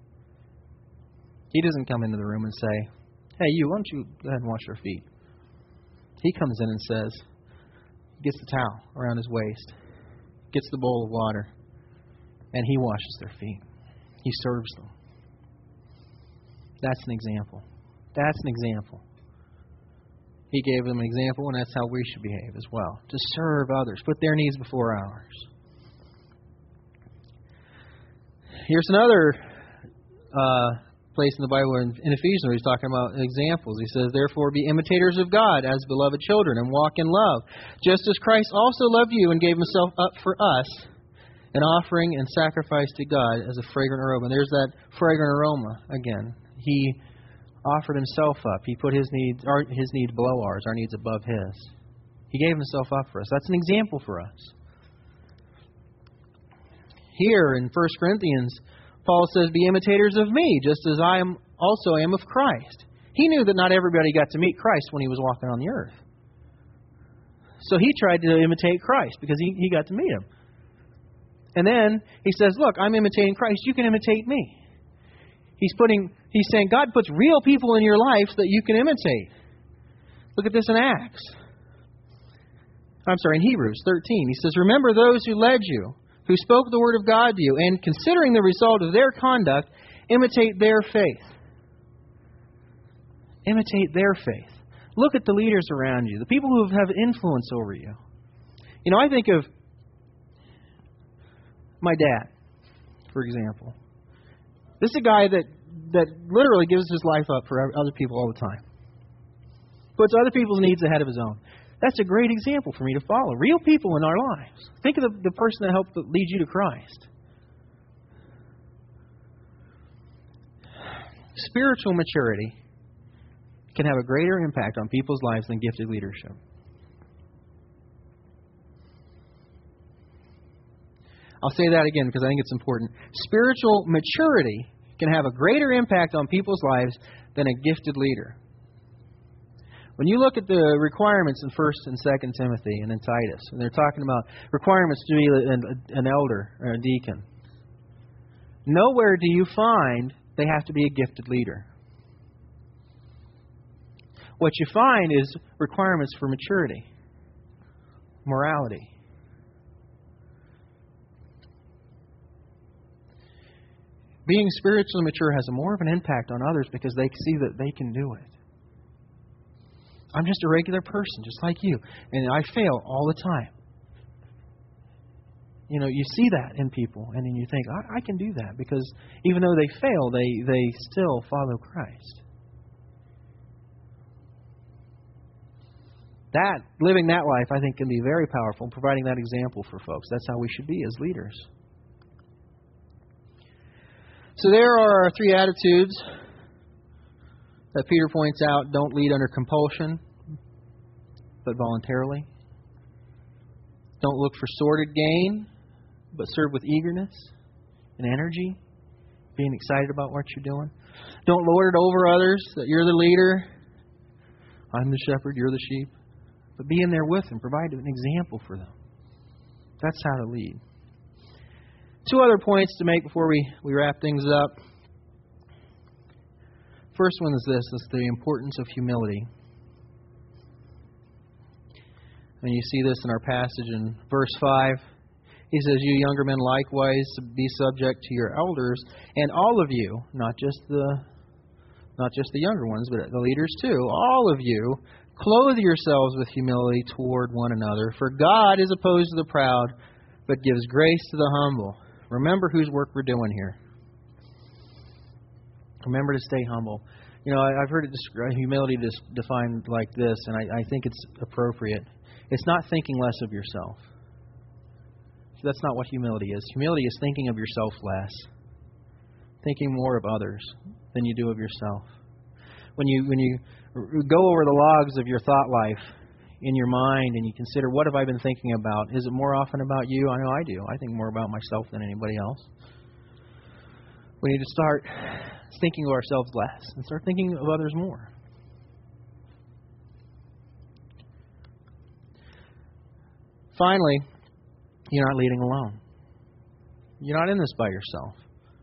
He doesn't come into the room and say, "Hey, why don't you go ahead and wash your feet?" He comes in and says, gets the towel around His waist, gets the bowl of water, and He washes their feet. He serves them. That's an example. That's an example. He gave them an example, and that's how we should behave as well. To serve others. Put their needs before ours. Here's another place in the Bible in Ephesians where He's talking about examples. He says, "Therefore be imitators of God as beloved children, and walk in love, just as Christ also loved you and gave Himself up for us, an offering and sacrifice to God as a fragrant aroma." There's that fragrant aroma again. He offered Himself up. He put His needs below ours, our needs above His. He gave Himself up for us. That's an example for us. Here in 1 Corinthians, Paul says, "Be imitators of me, just as I also am of Christ." He knew that not everybody got to meet Christ when He was walking on the earth. So He tried to imitate Christ because he got to meet Him. And then He says, "Look, I'm imitating Christ. You can imitate me." He's saying God puts real people in your life that you can imitate. Look at this in in Hebrews 13. He says, "Remember those who led you, who spoke the word of God to you, and considering the result of their conduct, imitate their faith." Imitate their faith. Look at the leaders around you, the people who have influence over you. I think of my dad, for example. This is a guy that literally gives his life up for other people all the time. Puts other people's needs ahead of his own. That's a great example for me to follow. Real people in our lives. Think of the person that helped lead you to Christ. Spiritual maturity can have a greater impact on people's lives than gifted leadership. I'll say that again because I think it's important. Spiritual maturity can have a greater impact on people's lives than a gifted leader. When you look at the requirements in 1 and 2 Timothy and in Titus, and they're talking about requirements to be an elder or a deacon, nowhere do you find they have to be a gifted leader. What you find is requirements for maturity, morality. Being spiritually mature has more of an impact on others because they see that they can do it. I'm just a regular person, just like you, and I fail all the time. You see that in people, and then you think, I can do that, because even though they fail, they still follow Christ. Living that life, I think, can be very powerful, providing that example for folks. That's how we should be as leaders. So there are our three attitudes that Peter points out. Don't lead under compulsion. but voluntarily. Don't look for sordid gain, but serve with eagerness and energy, being excited about what you're doing. Don't lord it over others, that you're the leader. I'm the shepherd, you're the sheep. But be in there with them. Provide an example for them. That's how to lead. 2 other points to make before we wrap things up. First one is this. It's the importance of humility. And you see this in our passage in verse 5. He says, you younger men likewise be subject to your elders, and all of you, not just the younger ones, but the leaders too, all of you, clothe yourselves with humility toward one another. For God is opposed to the proud, but gives grace to the humble. Remember whose work we're doing here. Remember to stay humble. You know, I've heard humility defined like this, and I think it's appropriate. It's not thinking less of yourself. That's not what humility is. Humility is thinking of yourself less. Thinking more of others than you do of yourself. When you go over the logs of your thought life in your mind and you consider, what have I been thinking about? Is it more often about you? I know I do. I think more about myself than anybody else. We need to start thinking of ourselves less and start thinking of others more. Finally, you're not leading alone. You're not in this by yourself.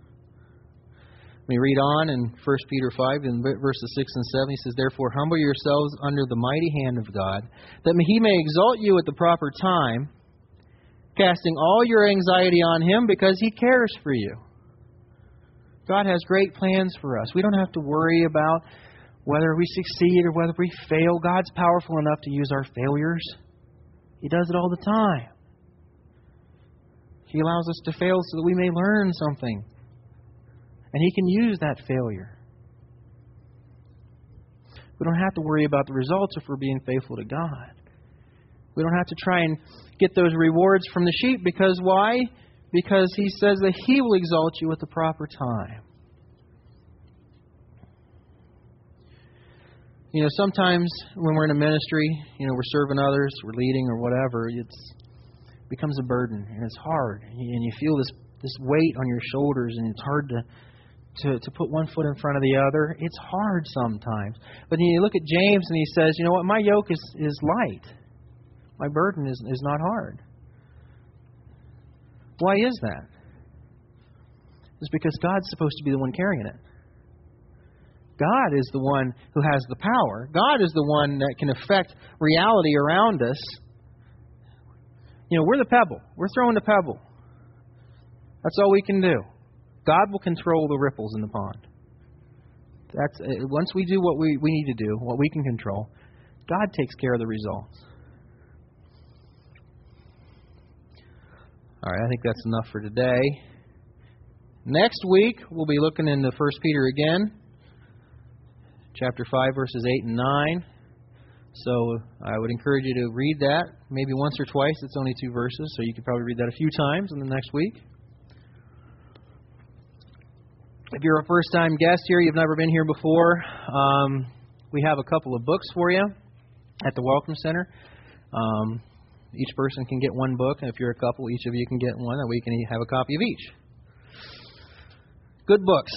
We read on in 1 Peter 5, in verses 6 and 7, he says, therefore, humble yourselves under the mighty hand of God, that He may exalt you at the proper time, casting all your anxiety on Him because He cares for you. God has great plans for us. We don't have to worry about whether we succeed or whether we fail. God's powerful enough to use our failures. He does it all the time. He allows us to fail so that we may learn something. And He can use that failure. We don't have to worry about the results if we're being faithful to God. We don't have to try and get those rewards from the sheep. Because why? Because He says that He will exalt you at the proper time. You know, sometimes when we're in a ministry, we're serving others, we're leading or whatever, it becomes a burden and it's hard. And you feel this weight on your shoulders and it's hard to put one foot in front of the other. It's hard sometimes. But then you look at James and he says, you know what, my yoke is light. My burden is not hard. Why is that? It's because God's supposed to be the one carrying it. God is the one who has the power. God is the one that can affect reality around us. We're the pebble. We're throwing the pebble. That's all we can do. God will control the ripples in the pond. Once we do what we need to do, what we can control, God takes care of the results. All right, I think that's enough for today. Next week, we'll be looking into 1 Peter again. Chapter 5, verses 8 and 9. So I would encourage you to read that maybe once or twice. It's only 2 verses, so you could probably read that a few times in the next week. If you're a first-time guest here, you've never been here before, we have a couple of books for you at the Welcome Center. Each person can get one book, and if you're a couple, each of you can get one, and we can have a copy of each. Good books.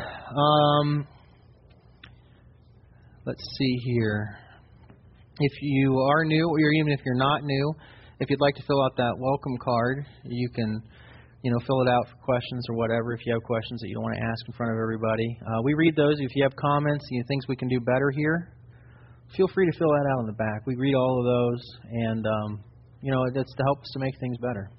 Let's see here. If you are new, or even if you're not new, if you'd like to fill out that welcome card, you can, fill it out for questions or whatever. If you have questions that you don't want to ask in front of everybody, we read those. If you have comments, things we can do better here, feel free to fill that out on the back. We read all of those, and that's to help us to make things better.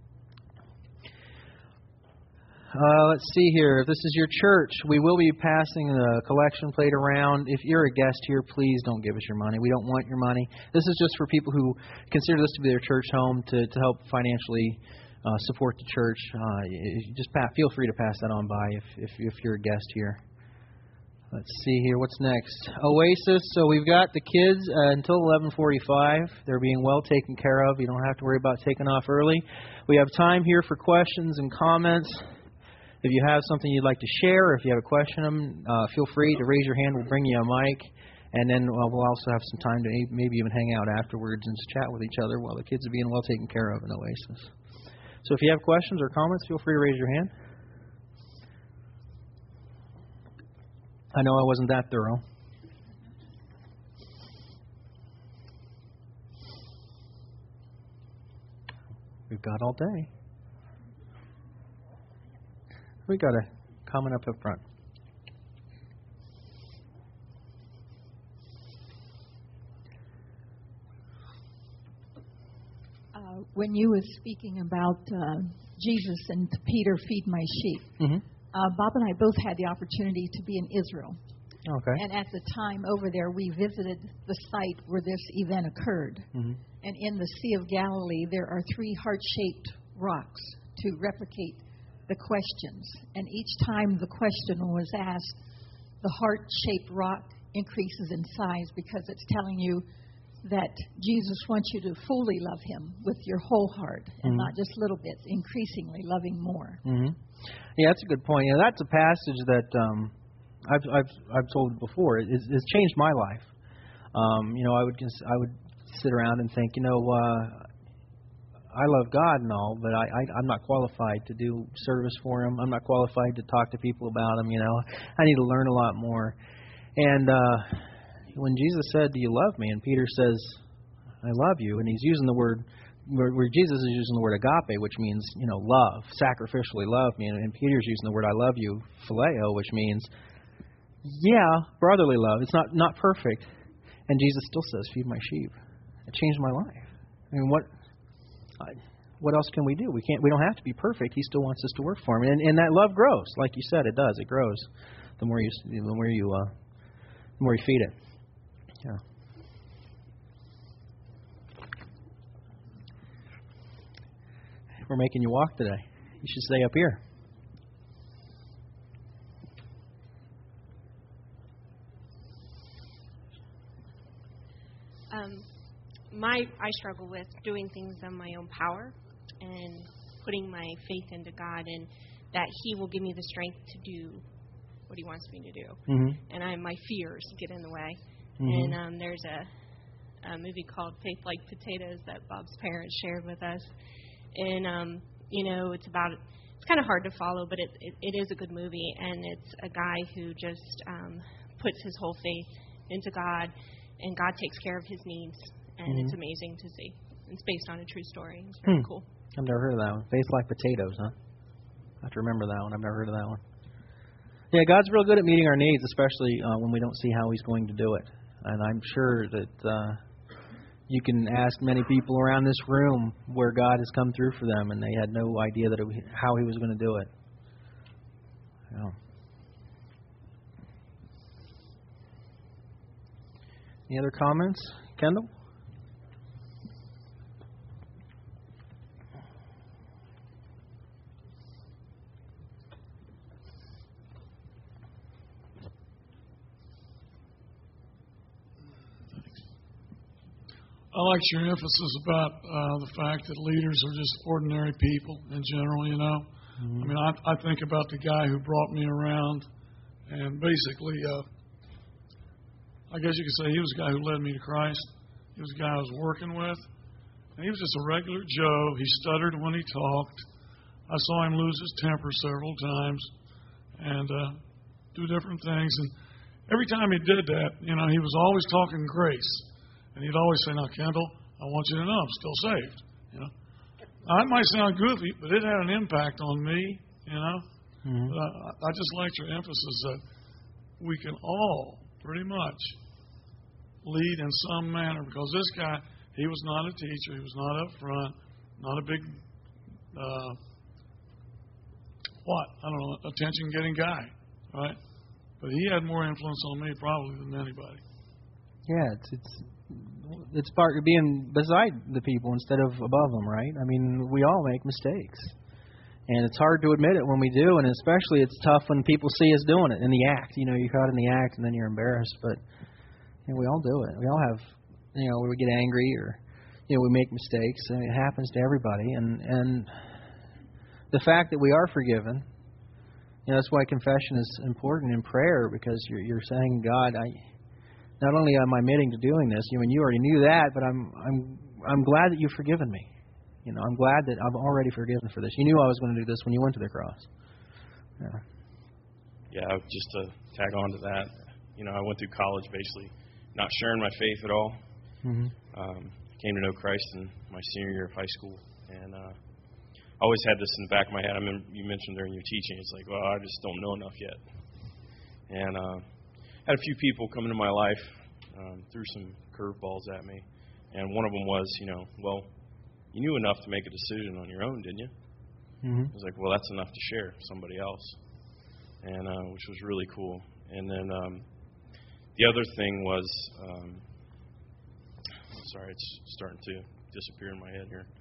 Let's see here. If this is your church, we will be passing the collection plate around. If you're a guest here, please don't give us your money. We don't want your money. This is just for people who consider this to be their church home to help financially support the church. Just feel free to pass that on by if you're a guest here. Let's see here. What's next? Oasis. So we've got the kids until 11:45. They're being well taken care of. You don't have to worry about taking off early. We have time here for questions and comments. If you have something you'd like to share, or if you have a question, feel free to raise your hand. We'll bring you a mic, And then we'll also have some time to maybe even hang out afterwards and just chat with each other while the kids are being well taken care of in Oasis. So if you have questions or comments, feel free to raise your hand. I know I wasn't that thorough. We've got all day. We got a comment up front. When you were speaking about Jesus and Peter, feed my sheep, Bob and I both had the opportunity to be in Israel. Okay. And at the time over there, we visited the site where this event occurred. And in the Sea of Galilee, there are 3 heart-shaped rocks to replicate the questions. And each time the question was asked, the heart-shaped rock increases in size because it's telling you that Jesus wants you to fully love Him with your whole heart and not just little bits, increasingly loving more. Yeah, that's a good point. You know, that's a passage that I've told before. It's changed my life. You know, I would sit around and think, you know, I love God and all, but I'm not qualified to do service for Him. I'm not qualified to talk to people about Him. You know, I need to learn a lot more. And when Jesus said, "Do you love me?" and Peter says, "I love you," and he's using the word where Jesus is using the word agape, which means, you know, love, sacrificially love me, and Peter's using the word "I love you," phileo, which means, yeah, brotherly love. It's not perfect, and Jesus still says, "Feed my sheep." It changed my life. I mean, what else can we do? We don't have to be perfect. He still wants us to work for Him, and that love grows, like you said, it does. It grows the more you feed it. Yeah. We're making you walk today. You should stay up here. I struggle with doing things on my own power and putting my faith into God, and that He will give me the strength to do what He wants me to do. And my fears get in the way. And there's a movie called Faith Like Potatoes that Bob's parents shared with us. And, you know, it's kind of hard to follow, but it is a good movie. And it's a guy who just puts his whole faith into God, and God takes care of his needs. And it's amazing to see. It's based on a true story. It's very cool. I've never heard of that one. Faith Like Potatoes, huh? I have to remember that one. I've never heard of that one. Yeah, God's real good at meeting our needs, especially when we don't see how He's going to do it. And I'm sure that you can ask many people around this room where God has come through for them, and they had no idea how He was going to do it. Yeah. Any other comments? Kendall? I liked your emphasis about the fact that leaders are just ordinary people in general, you know. I mean, I think about the guy who brought me around, and basically, I guess you could say he was the guy who led me to Christ. He was the guy I was working with. And he was just a regular Joe. He stuttered when he talked. I saw him lose his temper several times and do different things. And every time he did that, you know, he was always talking grace. And he'd always say, "Now, Kendall, I want you to know I'm still saved." You know, now, that might sound goofy, but it had an impact on me. You know, but I just liked your emphasis that we can all pretty much lead in some manner, because this guy, he was not a teacher, he was not up front, not a big attention-getting guy, right? But he had more influence on me probably than anybody. Yeah, it's part of being beside the people instead of above them, right? I mean, we all make mistakes. And it's hard to admit it when we do, and especially it's tough when people see us doing it in the act. You know, you're caught in the act and then you're embarrassed, but you know, we all do it. We all have, you know, we get angry or, you know, we make mistakes, and it happens to everybody. And the fact that we are forgiven, you know, that's why confession is important in prayer, because you're saying, God, not only am I admitting to doing this, you already knew that, but I'm glad that you've forgiven me. I'm glad that I'm already forgiven for this. You knew I was going to do this when you went to the cross. Yeah, just to tag on to that, I went through college basically not sharing my faith at all. Came to know Christ in my senior year of high school, and I always had this in the back of my head. I mean, you mentioned during your teaching, it's like, well, I just don't know enough yet. And had a few people come into my life, threw some curveballs at me, and one of them was, well, you knew enough to make a decision on your own, didn't you? I was like, well, that's enough to share with somebody else, and which was really cool. And then the other thing was, sorry, it's starting to disappear in my head here.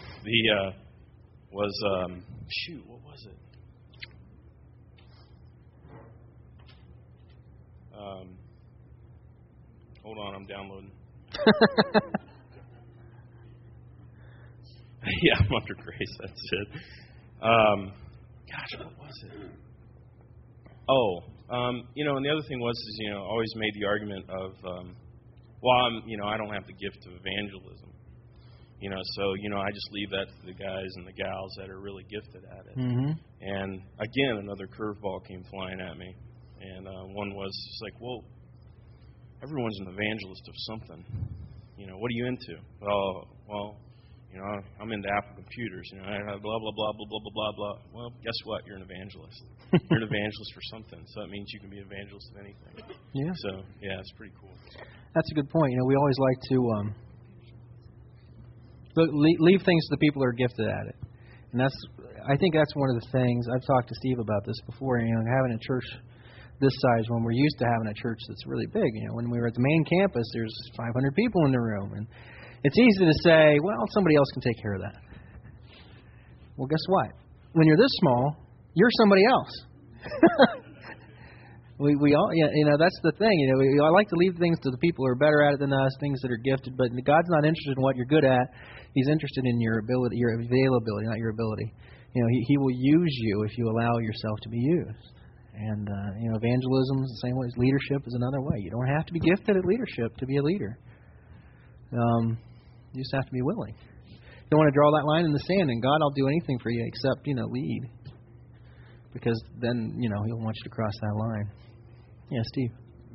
What was it? Hold on, I'm downloading. Yeah, I'm under grace. That's it. Gosh, what was it? And the other thing was, I always made the argument of, I don't have the gift of evangelism. So I just leave that to the guys and the gals that are really gifted at it. And again, another curveball came flying at me, and one was just like, well, everyone's an evangelist of something. What are you into? Well. I'm into Apple computers. Blah, blah, blah, blah, blah, blah, blah, blah. Well, guess what? You're an evangelist. You're an evangelist for something. So that means you can be an evangelist of anything. Yeah. So, yeah, it's pretty cool. That's a good point. We always like to leave things to the people who are gifted at it. And I think that's one of the things, I've talked to Steve about this before, having a church this size when we're used to having a church that's really big. When we were at the main campus, there's 500 people in the room, and it's easy to say, well, somebody else can take care of that. Well, guess what? When you're this small, you're somebody else. we all, that's the thing. I like to leave things to the people who are better at it than us, things that are gifted. But God's not interested in what you're good at. He's interested in your ability, your availability, not your ability. He will use you if you allow yourself to be used. And evangelism is the same way as leadership is another way. You don't have to be gifted at leadership to be a leader. You just have to be willing. You don't want to draw that line in the sand, and God, I'll do anything for you except, lead. Because then, He'll want you to cross that line. Yeah, Steve.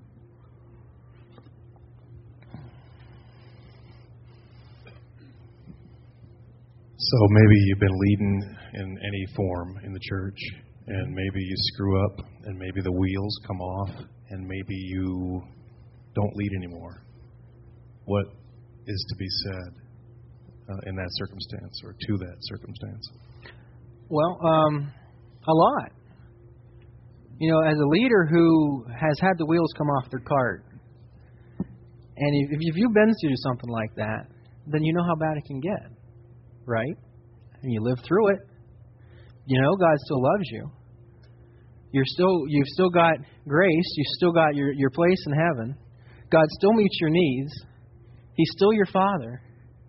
So maybe you've been leading in any form in the church, and maybe you screw up, and maybe the wheels come off, and maybe you don't lead anymore. What is to be said in that circumstance or to that circumstance? Well, a lot. As a leader who has had the wheels come off their cart, and if you've been through something like that, then you know how bad it can get, right? And you live through it. God still loves you. You've still got grace. You've still got your place in heaven. God still meets your needs. He's still your Father.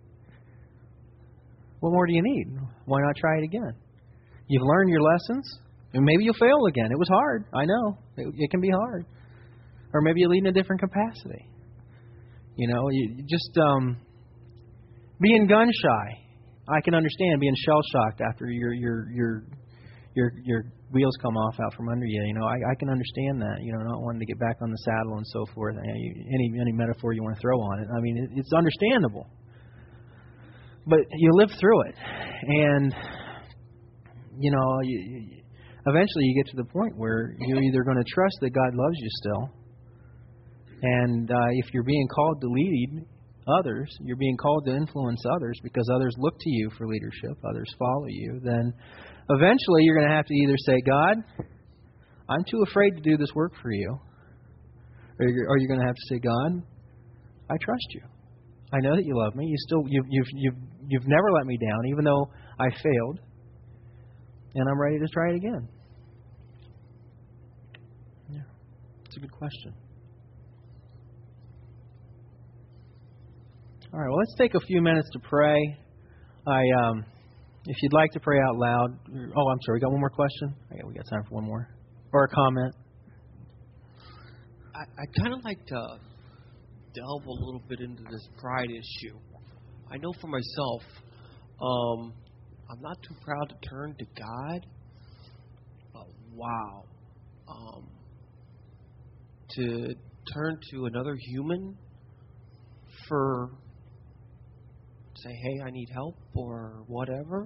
What more do you need? Why not try it again? You've learned your lessons, and maybe you'll fail again. It was hard. I know. It can be hard. Or maybe you lead in a different capacity. You just being gun shy. I can understand being shell shocked after your wheels come off out from under you. I can understand that. Not wanting to get back on the saddle and so forth. Any metaphor you want to throw on it. I mean, it's understandable. But you live through it, and eventually you get to the point where you're either going to trust that God loves you still, and if you're being called to lead others, you're being called to influence others because others look to you for leadership, others follow you, then eventually you're going to have to either say, God, I'm too afraid to do this work for you, or you're going to have to say, God, I trust you. I know that you love me. You've never let me down, even though I failed, and I'm ready to try it again. Yeah, it's a good question. All right, well, let's take a few minutes to pray. If you'd like to pray out loud. Oh, I'm sorry, we got one more question? We got time for one more. Or a comment. I'd kind of like to delve a little bit into this pride issue. I know for myself, I'm not too proud to turn to God, but wow. To turn to another human for, say, hey, I need help or whatever.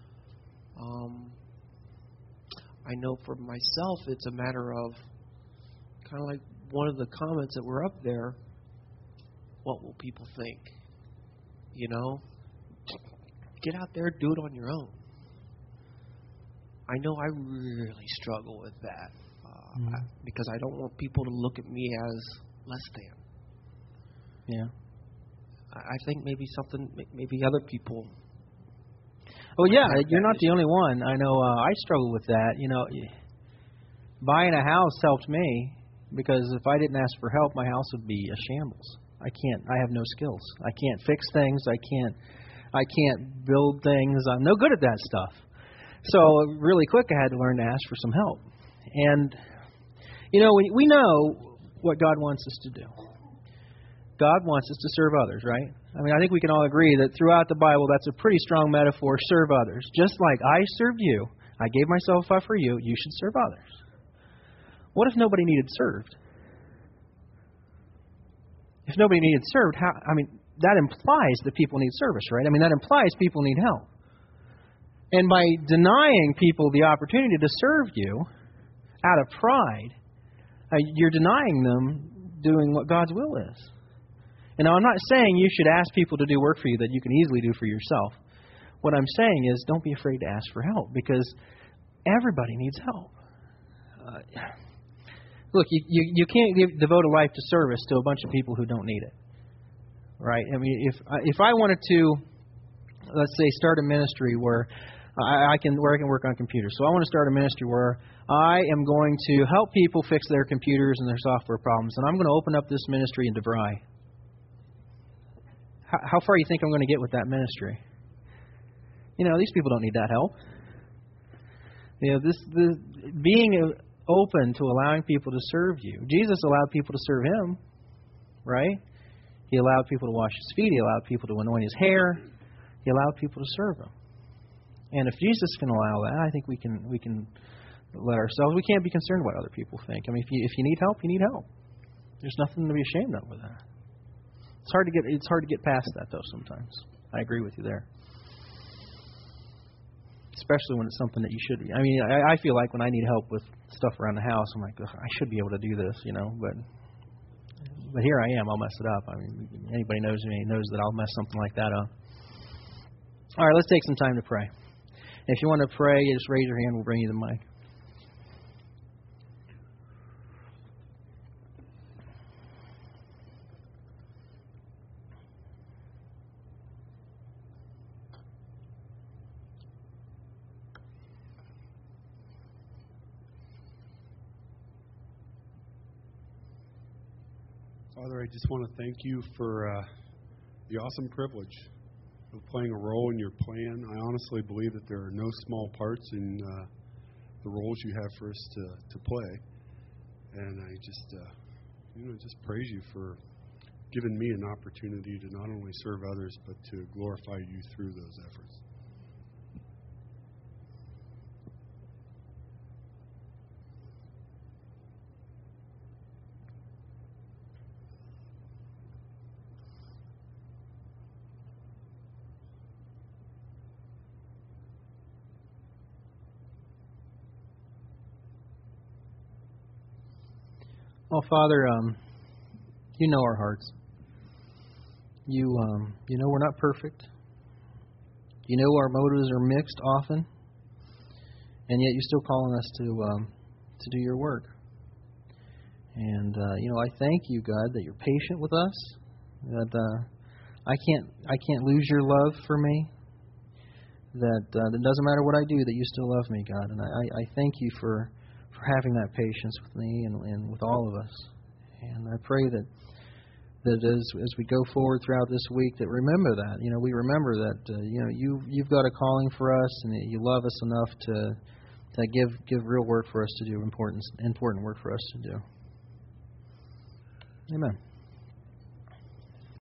I know for myself it's a matter of kind of like one of the comments that were up there, what will people think? You know? Get out there, do it on your own. I know I really struggle with that because I don't want people to look at me as less than. Yeah. I think maybe other people. Well, yeah, you're not the only one. I know I struggle with that. You know, buying a house helped me because if I didn't ask for help, my house would be a shambles. I have no skills. I can't fix things. I can't build things. I'm no good at that stuff. So really quick, I had to learn to ask for some help. And, you know, we know what God wants us to do. God wants us to serve others, right? I mean, I think we can all agree that throughout the Bible, that's a pretty strong metaphor, serve others. Just like I served you, I gave myself up for you, you should serve others. What if nobody needed served? If nobody needed served, that implies that people need service, right? I mean, that implies people need help. And by denying people the opportunity to serve you out of pride, you're denying them doing what God's will is. And now, I'm not saying you should ask people to do work for you that you can easily do for yourself. What I'm saying is don't be afraid to ask for help because everybody needs help. Look, you can't devote a life to service to a bunch of people who don't need it. Right? I mean, if I wanted to, let's say, start a ministry where I can work on computers. So I want to start a ministry where I am going to help people fix their computers and their software problems, and I'm going to open up this ministry in DeVry. How far do you think I'm going to get with that ministry? You know, these people don't need that help. You know, being open to allowing people to serve you. Jesus allowed people to serve Him, right? He allowed people to wash His feet. He allowed people to anoint His hair. He allowed people to serve Him. And if Jesus can allow that, I think we can let ourselves. We can't be concerned what other people think. I mean, if you need help, you need help. There's nothing to be ashamed of with that. It's hard to get past that though. Sometimes I agree with you there, especially when it's something that you should be. I mean, I feel like when I need help with stuff around the house, I'm like, I should be able to do this, you know, But here I am, I'll mess it up. I mean, anybody knows me knows that I'll mess something like that up. All right, let's take some time to pray. If you want to pray, just raise your hand. We'll bring you the mic. Father, I just want to thank you for the awesome privilege of playing a role in your plan. I honestly believe that there are no small parts in the roles you have for us to play. And I just praise you for giving me an opportunity to not only serve others, but to glorify you through those efforts. Well, Father, you know our hearts. You know we're not perfect. You know our motives are mixed often, and yet you're still calling us to do your work. And I thank you, God, that you're patient with us. That I can't lose your love for me. That it doesn't matter what I do, that you still love me, God. And I thank you for having that patience with me and with all of us. And I pray that as we go forward throughout this week, that remember that. We remember that you've got a calling for us, and that you love us enough to give real work for us to do, important work for us to do. Amen.